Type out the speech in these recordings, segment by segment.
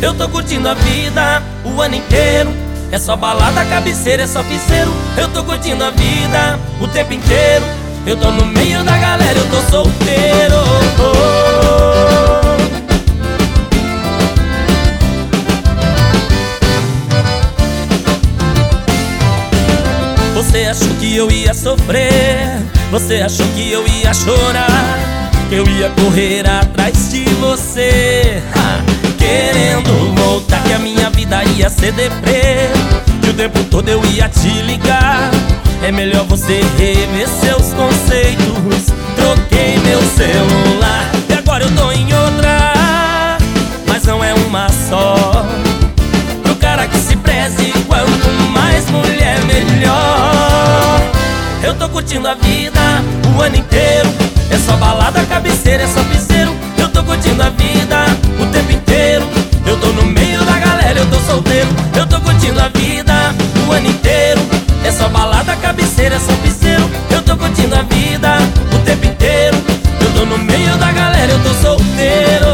Eu tô curtindo a vida o ano inteiro. É só balada, cabeceira, é só piseiro. Eu tô curtindo a vida o tempo inteiro. Eu tô no meio da galera, eu tô solteiro. Você achou que eu ia sofrer, você achou que eu ia chorar, que eu ia correr atrás de você, querendo voltar, que a minha vida ia ser deprê, que o tempo todo eu ia te ligar. É melhor você rever seus conceitos. Troquei meu celular e agora eu tô em outra, mas não é uma só. Pro cara que se preze, quanto mais mulher melhor. Eu tô curtindo a vida o ano inteiro. É só balada, cabeceira, é só piseiro. Eu tô curtindo a vida o tempo inteiro. Eu tô no meio da galera, eu tô solteiro. Eu tô curtindo a vida o ano inteiro. É só balada, cabeceira, é só piseiro. Eu tô curtindo a vida o tempo inteiro. Eu tô no meio da galera, eu tô solteiro.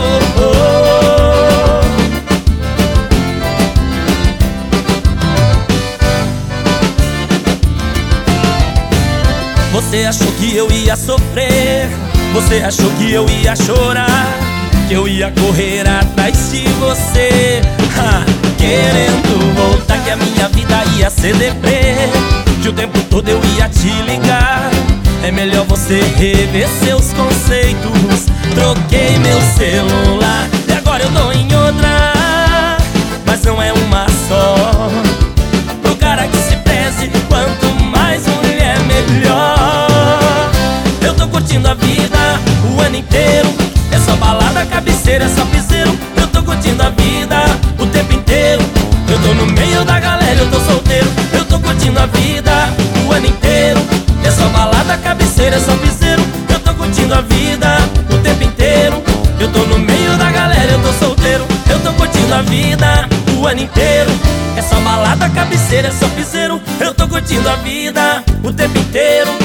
Você achou que eu ia sofrer, você achou que eu ia chorar, que eu ia correr atrás de você, querendo voltar, que a minha vida ia ser deprê, que o tempo todo eu ia te ligar. É melhor você rever seus conceitos. Troquei meu celular e agora eu tô em outra, mas não é uma só. Pro cara que se preze, quanto mais mulher melhor. Eu tô curtindo a vida o ano inteiro. É só balada, cabeceira, é só piseiro. Eu tô curtindo a vida o tempo inteiro. Eu tô no meio da galera, eu tô solteiro. Eu tô curtindo a vida o ano inteiro. É só balada, cabeceira, é só piseiro. Eu tô curtindo a vida o tempo inteiro. Eu tô no meio da galera, eu tô solteiro. Eu tô curtindo a vida o ano inteiro. É só balada, cabeceira, é só piseiro. Eu tô curtindo a vida o tempo inteiro.